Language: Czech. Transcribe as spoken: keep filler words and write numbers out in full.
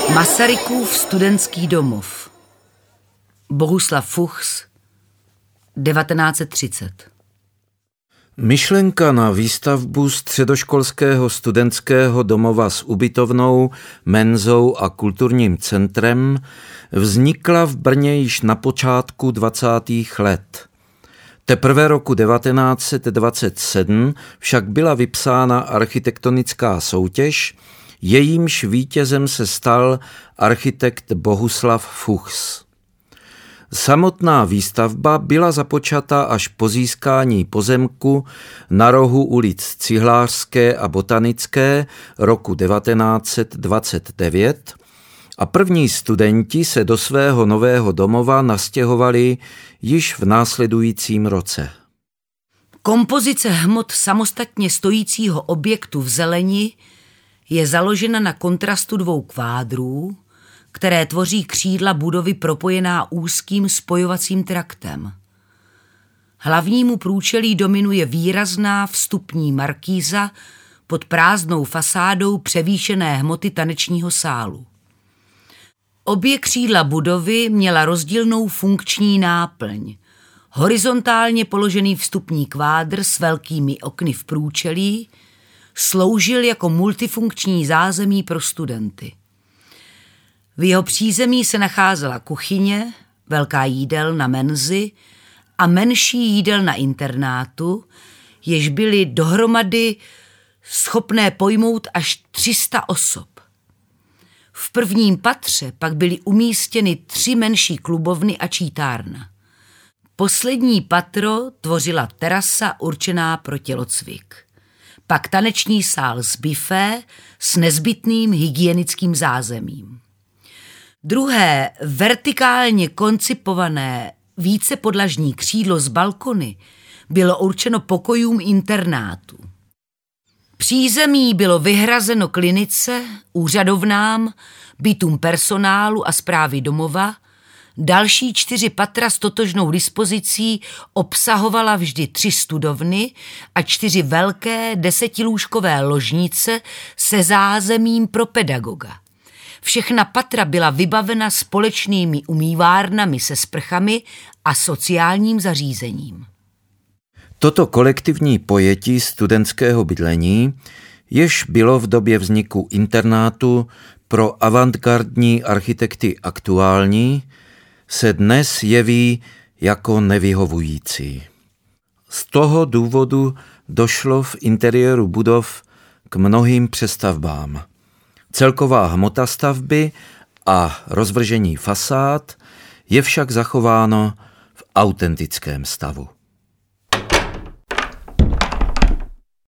Masarykův studentský domov. Bohuslav Fuchs, devatenáct set třicet. Myšlenka na výstavbu středoškolského studentského domova s ubytovnou, menzou a kulturním centrem vznikla v Brně již na počátku dvacátých let. Teprve roku devatenáct set dvacet sedm však byla vypsána architektonická soutěž, jejímž vítězem se stal architekt Bohuslav Fuchs. Samotná výstavba byla započata až po získání pozemku na rohu ulic Cihlářské a Botanické roku devatenáct set dvacet devět a první studenti se do svého nového domova nastěhovali již v následujícím roce. Kompozice hmot samostatně stojícího objektu v zeleni je založena na kontrastu dvou kvádrů, které tvoří křídla budovy propojená úzkým spojovacím traktem. Hlavnímu průčelí dominuje výrazná vstupní markýza pod prázdnou fasádou převýšené hmoty tanečního sálu. Obě křídla budovy měla rozdílnou funkční náplň. Horizontálně položený vstupní kvádr s velkými okny v průčelí sloužil jako multifunkční zázemí pro studenty. V jeho přízemí se nacházela kuchyně, velká jídelna menzy a menší jídelna internátu, jež byly dohromady schopné pojmout až tři sta osob. V prvním patře pak byly umístěny tři menší klubovny a čítárna. Poslední patro tvořila terasa určená pro tělocvik. Pak taneční sál s bifé s nezbytným hygienickým zázemím. Druhé vertikálně koncipované vícepodlažní křídlo z balkony bylo určeno pokojům internátu. Přízemí bylo vyhrazeno klinice, úřadovnám, bytům personálu a správy domova. Další čtyři patra s totožnou dispozicí obsahovala vždy tři studovny a čtyři velké desetilůžkové ložnice se zázemím pro pedagoga. Všechna patra byla vybavena společnými umývárnami se sprchami a sociálním zařízením. Toto kolektivní pojetí studentského bydlení, jež bylo v době vzniku internátu pro avantgardní architekty aktuální, se dnes jeví jako nevyhovující. Z toho důvodu došlo v interiéru budov k mnohým přestavbám. Celková hmota stavby a rozvržení fasád je však zachováno v autentickém stavu.